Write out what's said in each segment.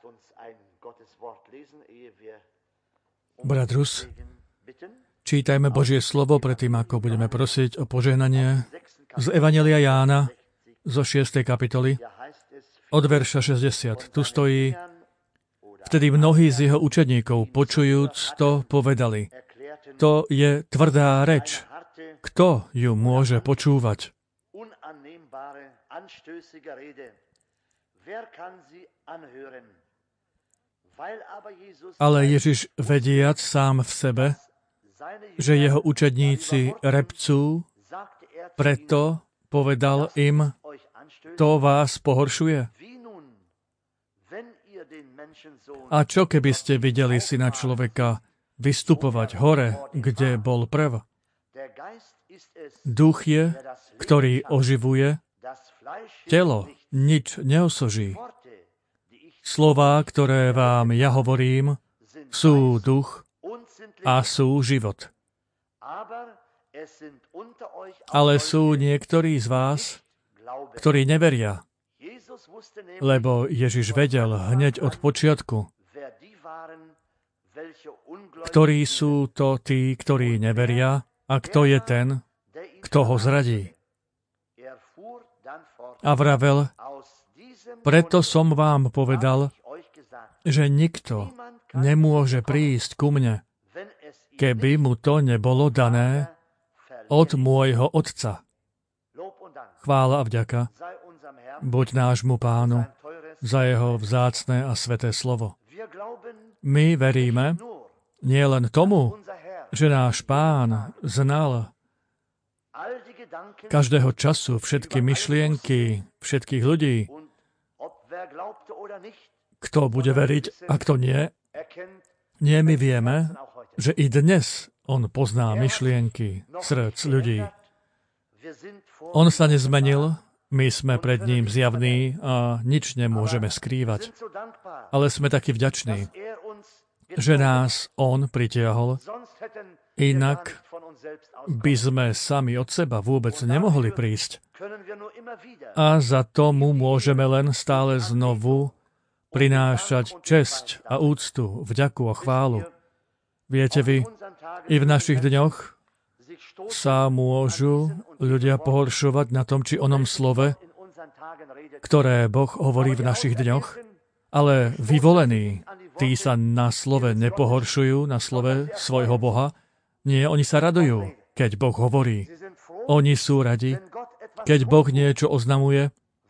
Brat Rus, čítajme Božie slovo predtým, ako budeme prosiť o požehnanie z Evanjelia Jána zo 6. kapitoly od verša 60. Tu stojí: Vtedy mnohí z jeho učeníkov, počujúc to, povedali: To je tvrdá reč. Kto ju môže počúvať? Ale Ježiš, vediac sám v sebe, že jeho učedníci repcú, preto povedal im: To vás pohoršuje? A čo keby ste videli Syna človeka vystupovať hore, kde bol prv? Duch je, ktorý oživuje, telo nič neosoží. Slová, ktoré vám ja hovorím, sú duch a sú život. Ale sú niektorí z vás, ktorí neveria, lebo Ježiš vedel hneď od počiatku, ktorí sú to tí, ktorí neveria, a kto je ten, kto ho zradí. A vravel: Preto som vám povedal, že nikto nemôže prísť ku mne, keby mu to nebolo dané od môjho Otca. Chvála a vďaka buď nášmu Pánu za jeho vzácne a sveté slovo. My veríme nielen tomu, že náš Pán znal každého času všetky myšlienky všetkých ľudí. Kto bude veriť a kto nie? Nie, my vieme, že i dnes on pozná myšlienky srdc ľudí. On sa nezmenil, my sme pred ním zjavní a nič nemôžeme skrývať. Ale sme takí vďační, že nás on pritiahol, inak by sme sami od seba vôbec nemohli prísť. A za tomu môžeme len stále znovu prinášať česť a úctu, vďaku a chválu. Viete vy, i v našich dňoch sa môžu ľudia pohoršovať na tom či onom slove, ktoré Boh hovorí v našich dňoch, ale vyvolení, tí sa na slove nepohoršujú, na slove svojho Boha. Nie, oni sa radujú, keď Boh hovorí. Oni sú radi, keď Boh niečo oznamuje,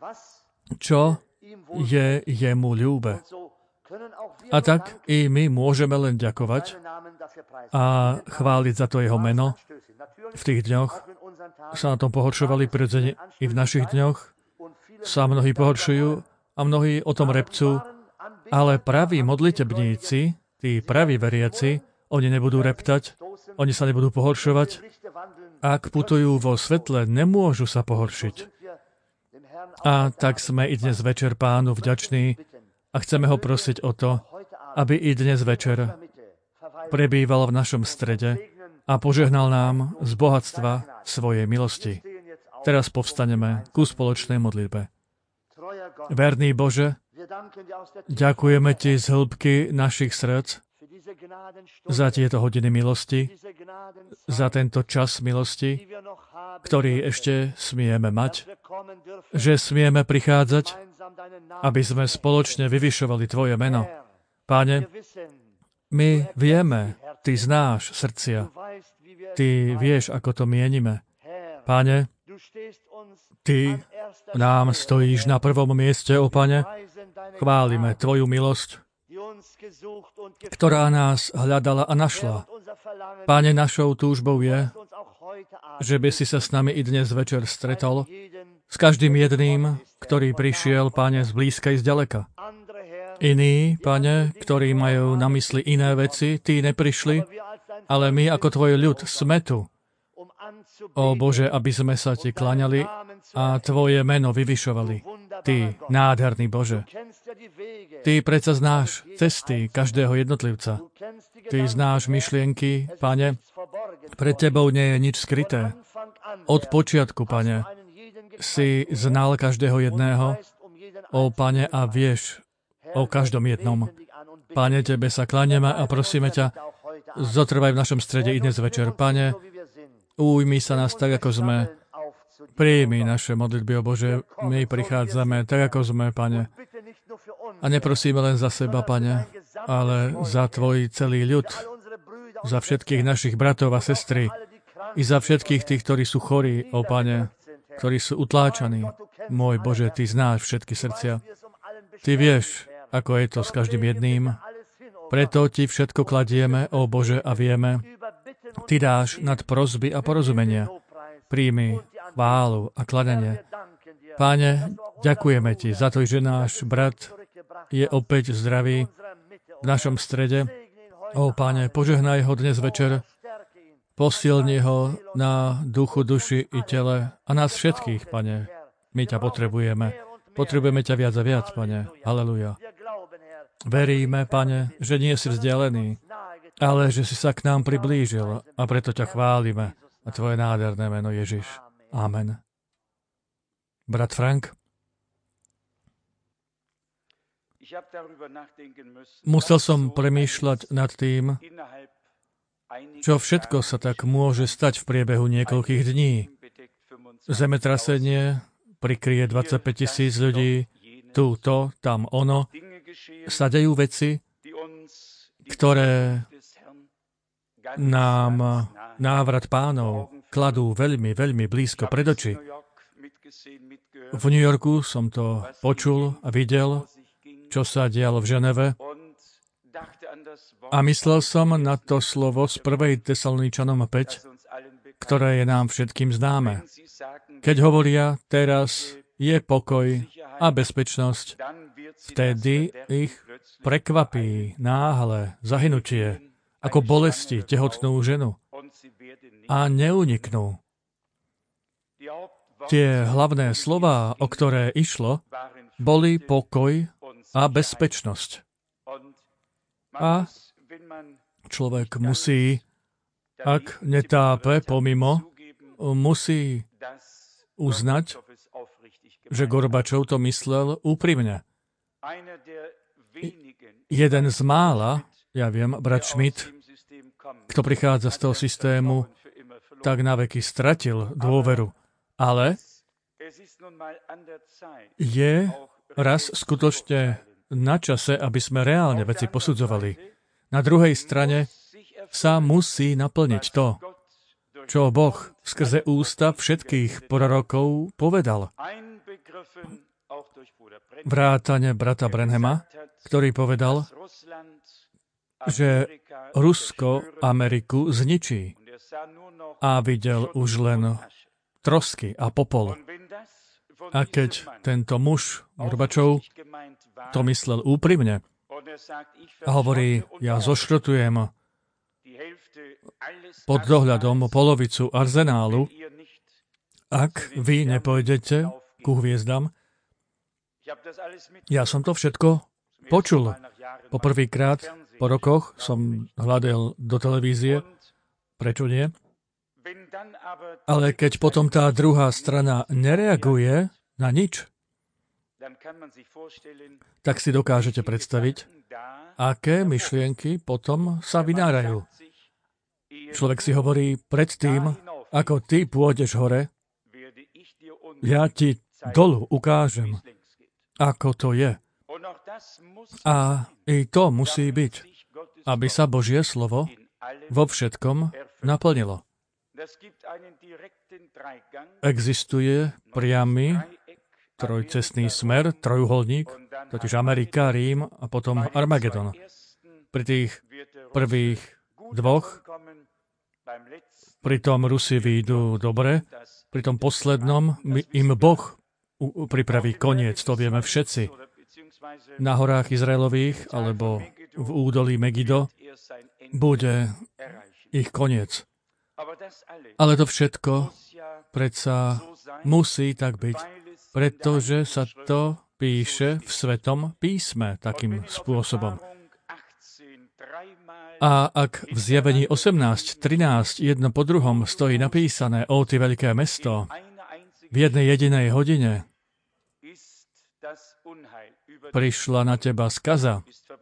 čo je jemu ľúbe. A tak i my môžeme len ďakovať a chváliť za to jeho meno. V tých dňoch sa na tom pohoršovali, prirodzene i v našich dňoch sa mnohí pohoršujú a mnohí o tom repcú, ale praví modlitebníci, tí praví veriaci, oni nebudú reptať, oni sa nebudú pohoršovať. Ak putujú vo svetle, nemôžu sa pohoršiť. A tak sme i dnes večer Pánu vďační a chceme ho prosiť o to, aby i dnes večer prebýval v našom strede a požehnal nám z bohatstva svojej milosti. Teraz povstaneme ku spoločnej modlitbe. Verný Bože, ďakujeme Ti z hĺbky našich srdc za tieto hodiny milosti, za tento čas milosti, ktorý ešte smieme mať, že smieme prichádzať, aby sme spoločne vyvyšovali Tvoje meno. Páne, my vieme, Ty znáš srdcia, Ty vieš, ako to mienime. Páne, Ty nám stojíš na prvom mieste, ó Pane, chválime Tvoju milosť, ktorá nás hľadala a našla. Páne, našou túžbou je, že by si sa s nami i dnes večer stretol, s každým jedným, ktorý prišiel, Páne, z blízka i z ďaleka. Iní, Pane, ktorí majú na mysli iné veci, Tí neprišli, ale my ako Tvoj ľud sme tu. Ó Bože, aby sme sa Ti kláňali a Tvoje meno vyvyšovali. Ty, nádherný Bože. Ty predsa znáš cesty každého jednotlivca. Ty znáš myšlienky, Pane. Pred Tebou nie je nič skryté. Od počiatku, Pane, si znal každého jedného, ó Pane, a vieš o každom jednom. Pane, Tebe sa klanieme a prosíme ťa, zotrvaj v našom strede i dnes večer. Pane, ujmi sa nás tak, ako sme. Prijmi naše modlitby, o Bože. My prichádzame tak, ako sme, Pane. A neprosíme len za seba, Pane, ale za Tvoj celý ľud, za všetkých našich bratov a sestry i za všetkých tých, ktorí sú chorí, o Pane, ktorí sú utláčaní. Môj Bože, Ty znáš všetky srdcia. Ty vieš, ako je to s každým jedným. Preto Ti všetko kladieme, o Bože, a vieme, Ty dáš nad prosby a porozumenia. Príjmi chválu a kladenie. Páne, ďakujeme Ti za to, že náš brat je opäť zdravý v našom strede. Ó, Páne, požehnaj ho dnes večer, posilni ho na duchu, duši i tele a nás všetkých, Pane. My ťa potrebujeme. Potrebujeme ťa viac a viac, Pane. Haleluja. Veríme, Pane, že nie si vzdialený, ale že si sa k nám priblížil a preto ťa chválime a Tvoje nádherné meno Ježiš. Amen. Brat Frank? Musel som premýšľať nad tým, čo všetko sa tak môže stať v priebehu niekoľkých dní. Zemetrasenie prikryje 25 000 ľudí, tu, to, tam, ono. Sa dejú veci, ktoré nám návrat Pánov kladú veľmi, veľmi blízko pred oči. V New Yorku som to počul a videl, čo sa dialo v Ženeve. A myslel som na to slovo z 1. Tesaloničanom 5, ktoré je nám všetkým známe. Keď hovoria, teraz je pokoj a bezpečnosť, vtedy ich prekvapí náhle zahynutie, ako bolesti tehotnú ženu. A neuniknú. Tie hlavné slová, o ktoré išlo, boli pokoj a bezpečnosť. A človek musí, ak netápe pomimo, musí uznať, že Gorbačov to myslel úprimne. Jeden z mála, ja viem, brat Schmidt, kto prichádza z toho systému, tak na veky stratil dôveru. Ale je raz skutočne na čase, aby sme reálne veci posudzovali. Na druhej strane sa musí naplniť to, čo Boh skrze ústa všetkých prorokov povedal. Vrátane brata Branhama, ktorý povedal, že Rusko Ameriku zničí a videl už len trosky a popol. A keď tento muž, Gorbačov, to myslel úprimne a hovorí, ja zošrotujem pod dohľadom polovicu arzenálu, ak vy nepôjdete ku hviezdam. Ja som to všetko počul. Poprvýkrát po rokoch som hľadal do televízie. Prečo nie? Ale keď potom tá druhá strana nereaguje na nič, tak si dokážete predstaviť, aké myšlienky potom sa vynárajú. Človek si hovorí, predtým, ako ty pôjdeš hore, ja ti dolu ukážem, ako to je. A i to musí byť, aby sa Božie slovo vo všetkom naplnilo. Existuje priamy trojcestný smer, trojuholník, totiž Amerika, Rím a potom Armagedon. Pri tých prvých dvoch, pri tom Rusi výjdu dobre, pri tom poslednom im Boh pripraví koniec, to vieme všetci. Na horách Izraelových alebo v údolí Megido bude ich koniec. Ale to všetko predsa musí tak byť, pretože sa to píše v Svetom písme takým spôsobom. A ak v Zjavení 18:13 jedno po druhom stojí napísané, ó ty veľké mesto, v jednej jedinej hodine prišla na teba skaza,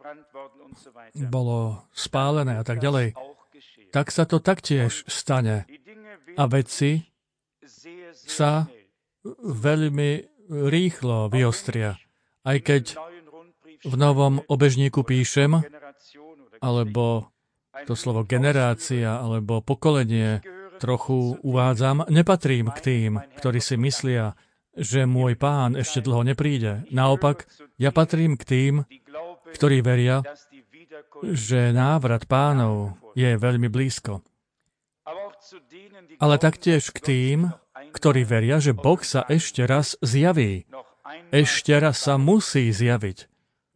bolo spálené a tak ďalej, tak sa to taktiež stane. A veci sa veľmi rýchlo vyostria. Aj keď v novom obežníku píšem, alebo to slovo generácia, alebo pokolenie trochu uvádzam, nepatrím k tým, ktorí si myslia, že môj Pán ešte dlho nepríde. Naopak, ja patrím k tým, ktorí veria, že návrat Pánov je veľmi blízko. Ale taktiež k tým, ktorí veria, že Boh sa ešte raz zjaví. Ešte raz sa musí zjaviť.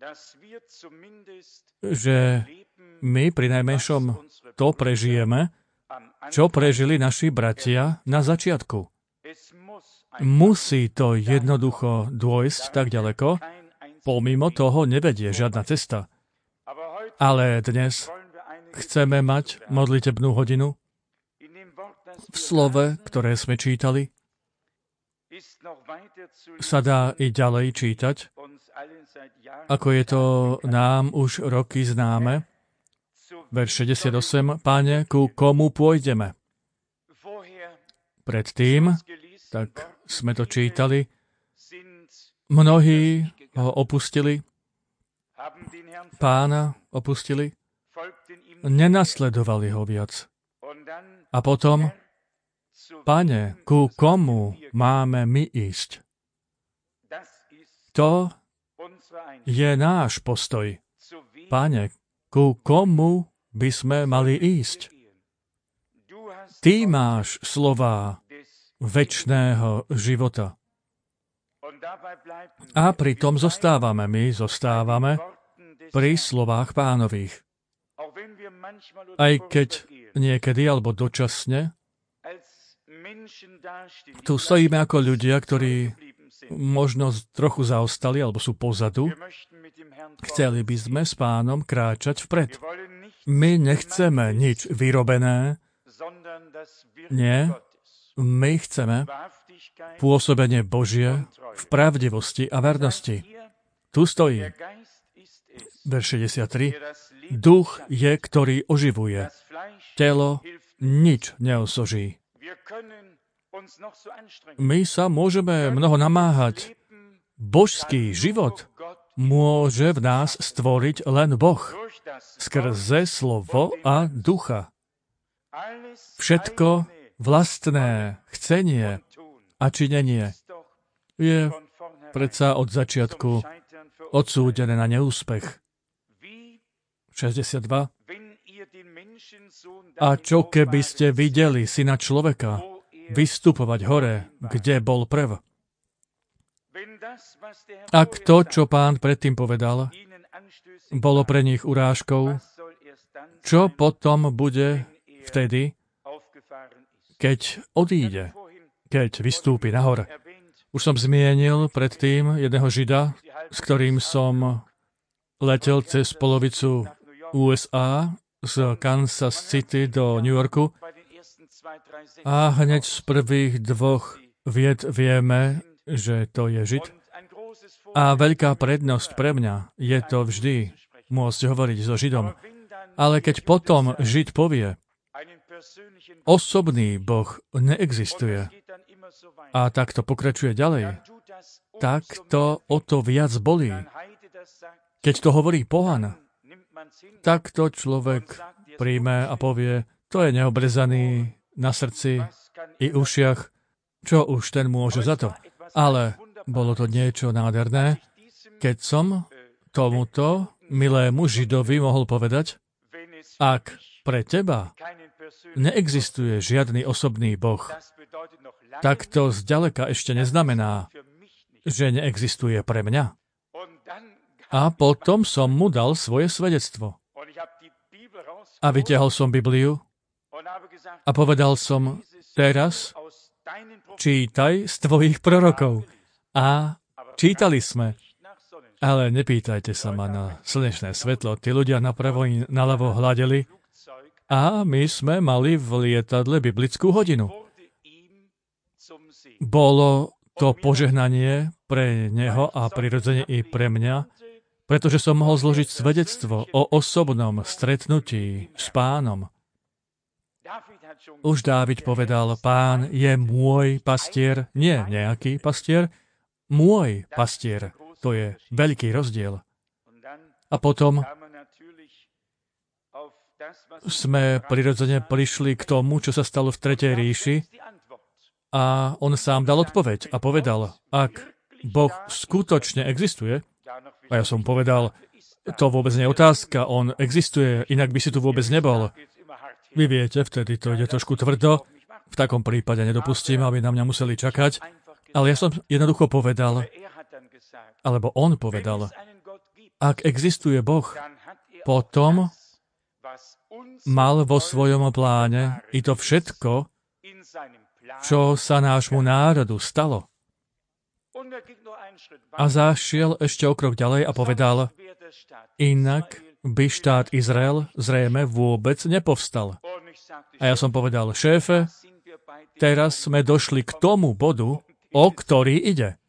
Že my pri najmenšom to prežijeme, čo prežili naši bratia na začiatku. Musí to jednoducho dôjsť tak ďaleko, pomimo toho nevedie žiadna cesta. Ale dnes chceme mať modlitebnú hodinu. V slove, ktoré sme čítali, sa dá i ďalej čítať, ako je to nám už roky známe. Verš 68. Páne, ku komu pôjdeme? Predtým, tak sme to čítali, mnohí ho opustili, Pána opustili, nenasledovali ho viac. A potom, Pane, ku komu máme my ísť? To je náš postoj. Pane, ku komu by sme mali ísť? Ty máš slová večného života. A pritom my zostávame pri slovách Pánových. Aj keď niekedy alebo dočasne tu stojíme ako ľudia, ktorí možno trochu zaostali alebo sú pozadu. Chceli by sme s Pánom kráčať vpred. My nechceme nič vyrobené. Nie. My chceme pôsobenie Božie v pravdivosti a vernosti. Tu stojí. Verš 63. Duch je, ktorý oživuje. Telo nič neosoží. My sa môžeme mnoho namáhať. Božský život môže v nás stvoriť len Boh. Skrze slovo a ducha. Všetko vlastné chcenie a činenie je predsa od začiatku odsúdené na neúspech. 62. A čo keby ste videli Syna človeka vystupovať hore, kde bol prv? Ak to, čo Pán predtým povedal, bolo pre nich urážkou, čo potom bude vtedy, keď odíde, keď vystúpi nahor? Už som zmienil predtým jedného Žida, s ktorým som letel cez polovicu USA z Kansas City do New Yorku a hneď z prvých dvoch vied vieme, že to je Žid. A veľká prednosť pre mňa je to vždy môcť hovoriť so Židom. Ale keď potom Žid povie, osobný Boh neexistuje a tak to pokračuje ďalej, tak to o to viac bolí. Keď to hovorí pohan, tak to človek príjme a povie, to je neobrezaný na srdci i ušiach, čo už ten môže za to. Ale bolo to niečo nádherné, keď som tomuto milému Židovi mohol povedať, ak pre teba neexistuje žiadny osobný Boh, tak to zďaleka ešte neznamená, že neexistuje pre mňa. A potom som mu dal svoje svedectvo. A vytiahol som Bibliu a povedal som, teraz čítaj z tvojich prorokov. A čítali sme. Ale nepýtajte sa ma na slnečné svetlo. Tí ľudia napravo i naľavo hľadeli a my sme mali v lietadle biblickú hodinu. Bolo to požehnanie pre neho a prirodzene i pre mňa, pretože som mohol zložiť svedectvo o osobnom stretnutí s Pánom. Už Dávid povedal, Pán je môj pastier, nie nejaký pastier, môj pastier. To je veľký rozdiel. A potom sme prirodzene prišli k tomu, čo sa stalo v Tretej ríši, a on sám dal odpoveď a povedal, ak Boh skutočne existuje, a ja som povedal, to vôbec nie je otázka, on existuje, inak by si tu vôbec nebol. Vy viete, vtedy to ide trošku tvrdo, v takom prípade nedopustím, aby na mňa museli čakať, ale ja som jednoducho povedal, alebo on povedal, ak existuje Boh, potom mal vo svojom pláne i to všetko, čo sa nášmu národu stalo. A zašiel ešte o krok ďalej a povedal, inak by štát Izrael zrejme vôbec nepovstal. A ja som povedal, šéfe, teraz sme došli k tomu bodu, o ktorý ide.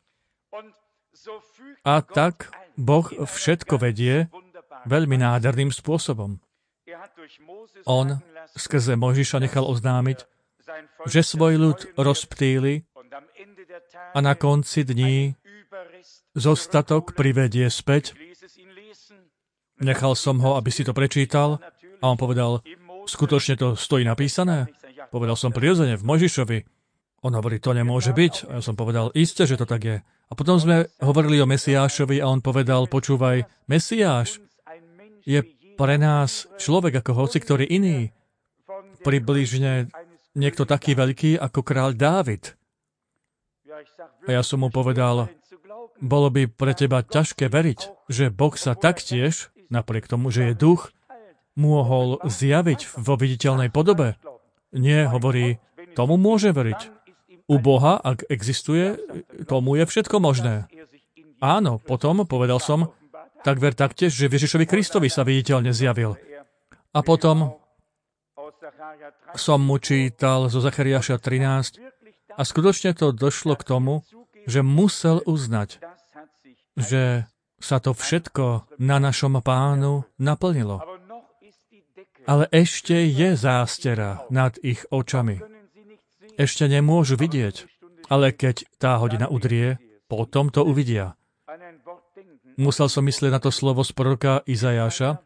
A tak Boh všetko vedie veľmi nádherným spôsobom. On skrze Mojžiša nechal oznámiť, že svoj ľud rozptýli a na konci dní zostatok privedie späť. Nechal som ho, aby si to prečítal a on povedal, skutočne to stojí napísané? Povedal som prirodzene v Mojžišovi. On hovorí, to nemôže byť. A ja som povedal, iste, že to tak je. A potom sme hovorili o Mesiášovi a on povedal, počúvaj, Mesiáš je pre nás človek ako hoci ktorý iný. Približne niekto taký veľký ako kráľ Dávid. A ja som mu povedal, bolo by pre teba ťažké veriť, že Boh sa taktiež, napriek tomu, že je duch, mohol zjaviť vo viditeľnej podobe. Nie, hovorí, tomu môže veriť. U Boha, ak existuje, tomu je všetko možné. Áno, potom, povedal som, tak ver taktiež, že Ježišovi Kristovi sa viditeľne zjavil. A potom som mu čítal zo Zachariáša 13 a skutočne to došlo k tomu, že musel uznať, že sa to všetko na našom Pánu naplnilo. Ale ešte je zástera nad ich očami. Ešte nemôžu vidieť, ale keď tá hodina udrie, potom to uvidia. Musel som myslieť na to slovo z proroka Izajáša.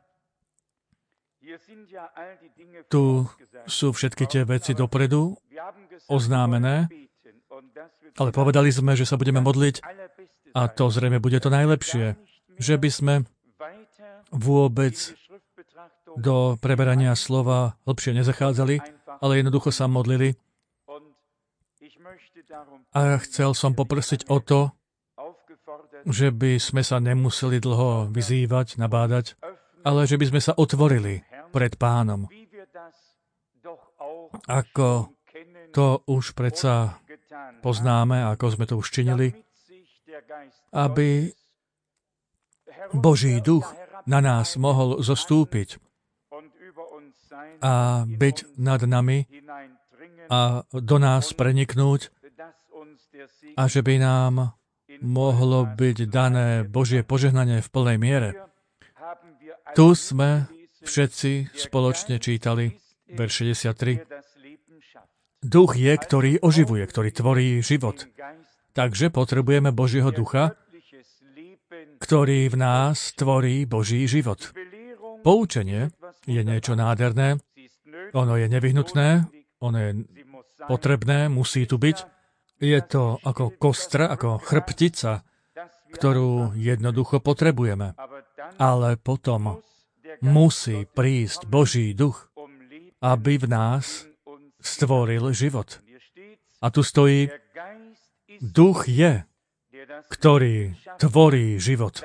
Tu sú všetky tie veci dopredu oznámené, ale povedali sme, že sa budeme modliť a to zrejme bude to najlepšie, že by sme vôbec do preberania slova hlbšie nezachádzali, ale jednoducho sa modlili. A chcel som poprosiť o to, že by sme sa nemuseli dlho vyzývať, nabádať, ale že by sme sa otvorili pred Pánom. Ako to už predsa poznáme, ako sme to už činili, aby Boží duch na nás mohol zostúpiť a byť nad nami a do nás preniknúť a že by nám mohlo byť dané Božie požehnanie v plnej miere. Tu sme všetci spoločne čítali verš 63. Duch je, ktorý oživuje, ktorý tvorí život. Takže potrebujeme Božieho ducha, ktorý v nás tvorí Boží život. Poučenie je niečo nádherné, ono je nevyhnutné, ono je potrebné, musí tu byť. Je to ako kostra, ako chrbtica, ktorú jednoducho potrebujeme. Ale potom musí prísť Boží duch, aby v nás stvoril život. A tu stojí, duch je, ktorý tvorí život.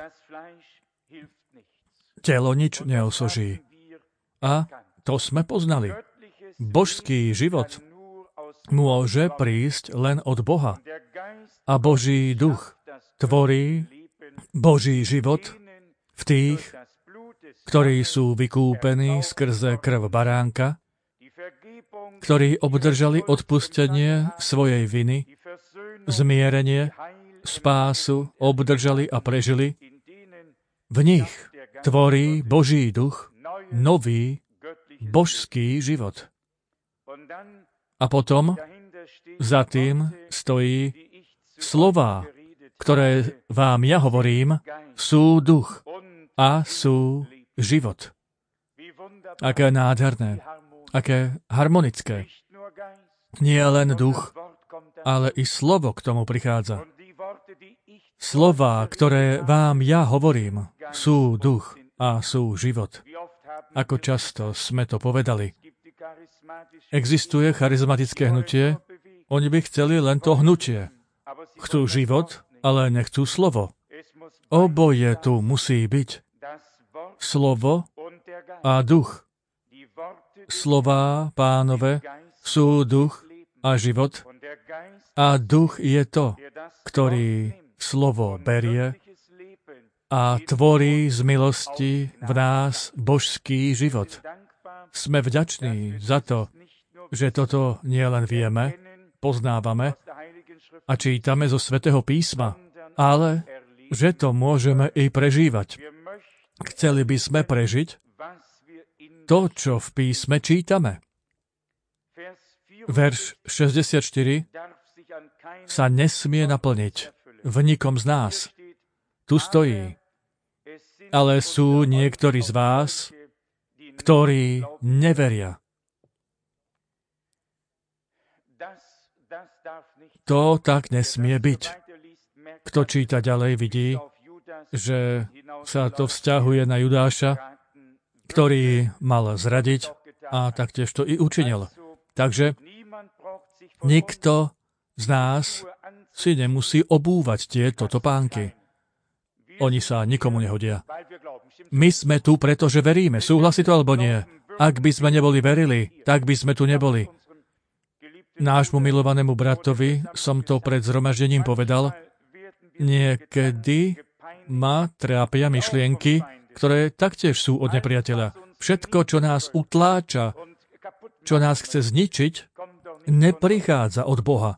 Telo nič neosoží. A to sme poznali. Božský život môže prísť len od Boha. A Boží duch tvorí Boží život v tých, ktorí sú vykúpení skrze krv baránka, ktorí obdržali odpustenie svojej viny, zmierenie, spásu, obdržali a prežili v nich tvorí Boží duch nový božský život. A potom za tým stojí slová, ktoré vám ja hovorím, sú duch a sú život. Aké nádherné, aké harmonické. Nie len duch, ale i slovo k tomu prichádza. Slová, ktoré vám ja hovorím, sú duch a sú život. Ako často sme to povedali. Existuje charizmatické hnutie, oni by chceli len to hnutie. Chcú život, ale nechcú slovo. Oboje tu musí byť. Slovo a duch. Slová Pánove sú duch a život a duch je to, ktorý slovo berie a tvorí z milosti v nás božský život. Sme vďační za to, že toto nielen vieme, poznávame a čítame zo Svätého písma, ale že to môžeme i prežívať. Chceli by sme prežiť to, čo v písme čítame. Verš 64 sa nesmie naplniť v nikom z nás. Tu stojí. Ale sú niektorí z vás, ktorí neveria. To tak nesmie byť. Kto číta ďalej, vidí, že sa to vzťahuje na Judáša, ktorý mal zradiť a taktiež to i učinil. Takže nikto z nás si nemusí obúvať tieto topánky. Oni sa nikomu nehodia. My sme tu, pretože veríme. Súhlasí to alebo nie? Ak by sme neboli verili, tak by sme tu neboli. Nášmu milovanému bratovi som to pred zhromaždením povedal. Niekedy ma trápia myšlienky, ktoré taktiež sú od nepriateľa. Všetko, čo nás utláča, čo nás chce zničiť, neprichádza od Boha.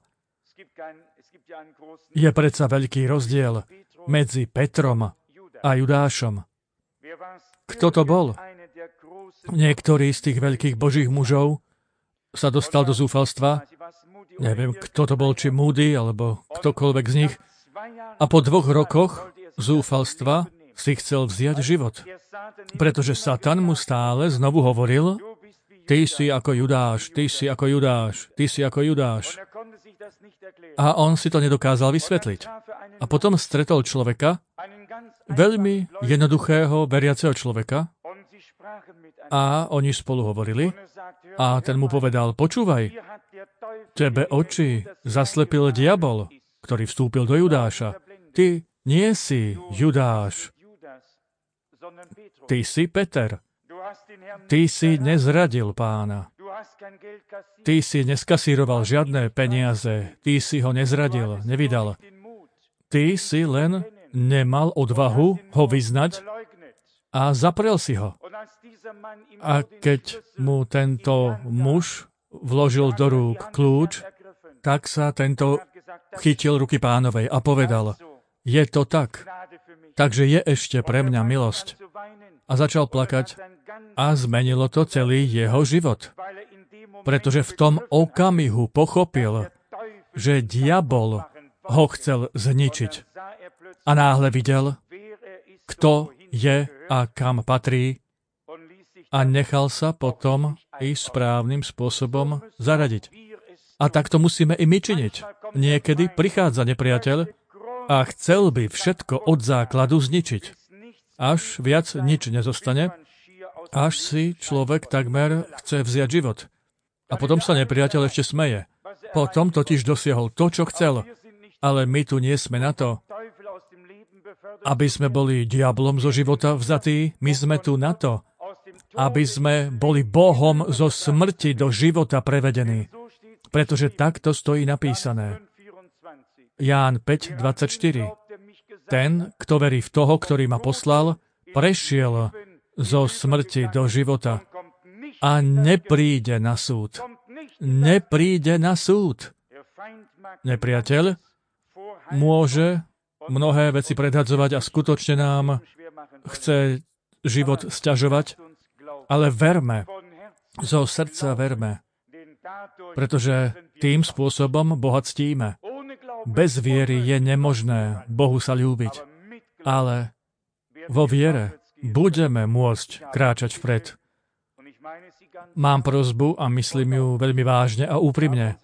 Je predsa veľký rozdiel medzi Petrom a Judášom. Kto to bol? Niektorý z tých veľkých božích mužov sa dostal do zúfalstva. Neviem, kto to bol, či Moody, alebo ktokoľvek z nich. A po 2 rokoch zúfalstva si chcel vziať život. Pretože Satan mu stále znovu hovoril, ty si ako Judáš, ty si ako Judáš, ty si ako Judáš. A on si to nedokázal vysvetliť. A potom stretol človeka, veľmi jednoduchého, veriaceho človeka, a oni spolu hovorili a ten mu povedal, počúvaj, tebe oči zaslepil diabol, ktorý vstúpil do Judáša. Ty nie si Judáš, ty si Peter. Ty si nezradil Pána. Ty si neskasíroval žiadne peniaze, ty si ho nezradil, nevydal. Ty si len nemal odvahu ho vyznať a zaprel si ho. A keď mu tento muž vložil do rúk kľúč, tak sa tento chytil ruky Pánovej a povedal, je to tak, takže je ešte pre mňa milosť. A začal plakať a zmenilo to celý jeho život. Pretože v tom okamihu pochopil, že diabol ho chcel zničiť. A náhle videl, kto je a kam patrí a nechal sa potom i správnym spôsobom zaradiť. A takto musíme i my činiť. Niekedy prichádza nepriateľ a chcel by všetko od základu zničiť. Až viac nič nezostane, až si človek takmer chce vziať život. A potom sa nepriateľ ešte smeje. Potom totiž dosiahol to, čo chcel. Ale my tu nie sme na to, aby sme boli diablom zo života vzatí. My sme tu na to, aby sme boli Bohom zo smrti do života prevedení. Pretože takto stojí napísané. Ján 5:24. Ten, kto verí v toho, ktorý ma poslal, prešiel zo smrti do života a nepríde na súd. Nepríde na súd. Nepriateľ môže mnohé veci predhadzovať a skutočne nám chce život sťažovať, ale verme, zo srdca verme, pretože tým spôsobom Boha ctíme. Bez viery je nemožné Bohu sa ľúbiť, ale vo viere budeme môcť kráčať vpred. Mám prosbu a myslím ju veľmi vážne a úprimne.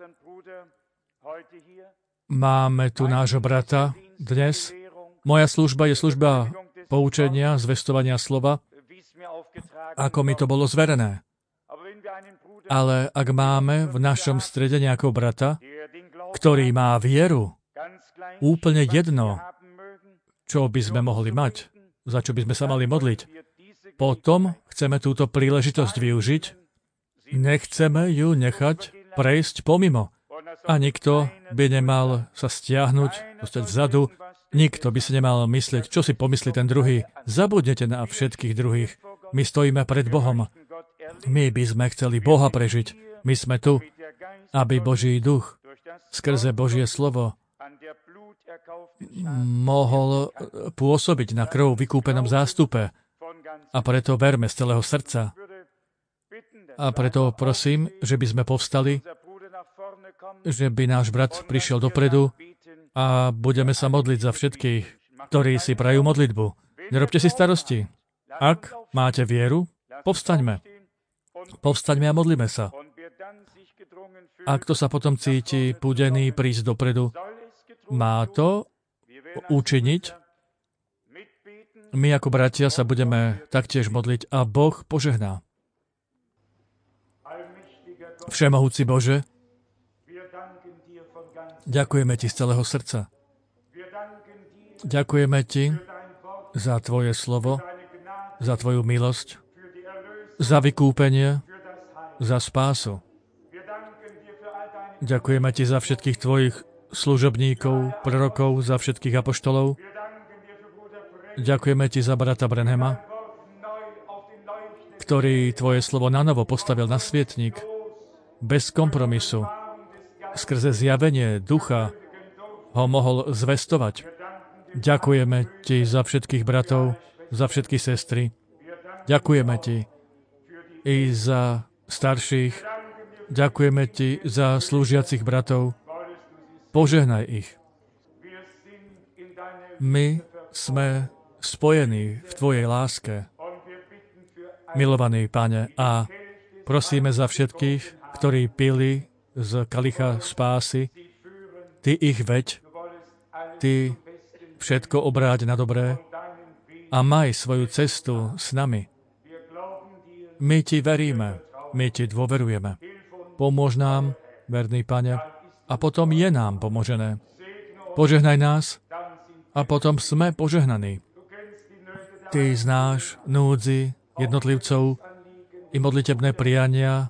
Máme tu nášho brata dnes. Moja služba je služba poučenia, zvestovania slova, ako mi to bolo zverené. Ale ak máme v našom strede nejakého brata, ktorý má vieru, úplne jedno, čo by sme mohli mať, za čo by sme sa mali modliť, potom chceme túto príležitosť využiť, nechceme ju nechať prejsť pomimo. A nikto by nemal sa stiahnuť, dostať vzadu, nikto by si nemal myslieť, čo si pomyslí ten druhý. Zabudnite na všetkých druhých. My stojíme pred Bohom. My by sme chceli Boha prežiť. My sme tu, aby Boží duch skrze Božie slovo mohol pôsobiť na krv vykúpenom zástupe. A preto verme z celého srdca. A preto prosím, že by sme povstali, že by náš brat prišiel dopredu a budeme sa modliť za všetkých, ktorí si prajú modlitbu. Nerobte si starosti. Ak máte vieru, povstaňme. Povstaňme a modlíme sa. A kto sa potom cíti púdený prísť dopredu, má to učiniť. My ako bratia sa budeme taktiež modliť a Boh požehná. Všemohúci Bože, ďakujeme Ti z celého srdca. Ďakujeme Ti za Tvoje slovo, za Tvoju milosť, za vykúpenie, za spásu. Ďakujeme Ti za všetkých Tvojich služobníkov, prorokov, za všetkých apoštolov. Ďakujeme Ti za brata Branhama, ktorý Tvoje slovo nanovo postavil na svietnik, bez kompromisu. Skrze zjavenie ducha ho mohol zvestovať. Ďakujeme Ti za všetkých bratov, za všetky sestry. Ďakujeme Ti i za starších. Ďakujeme Ti za slúžiacich bratov. Požehnaj ich. My sme spojení v Tvojej láske, milovaný Pane, a prosíme za všetkých, ktorí pili z kalicha spásy. Ty ich veď, Ty všetko obráť na dobré a maj svoju cestu s nami. My Ti veríme, my Ti dôverujeme. Pomôž nám, verný Pane, a potom je nám pomožené. Požehnaj nás a potom sme požehnaní. Ty znáš núdzi jednotlivcov i modlitebné priania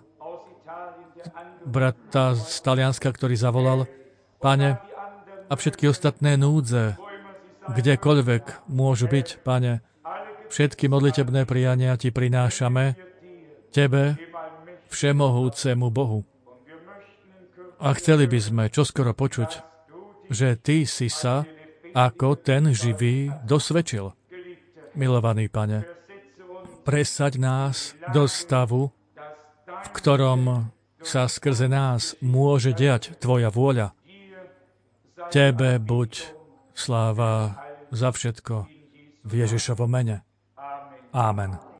brata z Talianska, ktorý zavolal, Pane, a všetky ostatné núdze, kdekoľvek môžu byť, Pane, všetky modlitebné priania Ti prinášame, Tebe, všemohúcemu Bohu. A chceli by sme čoskoro počuť, že Ty si sa ako ten živý dosvedčil. Milovaný Pane, presaď nás do stavu, v ktorom sa skrze nás môže diať Tvoja vôľa. Tebe buď sláva za všetko v Ježišovom mene. Amen.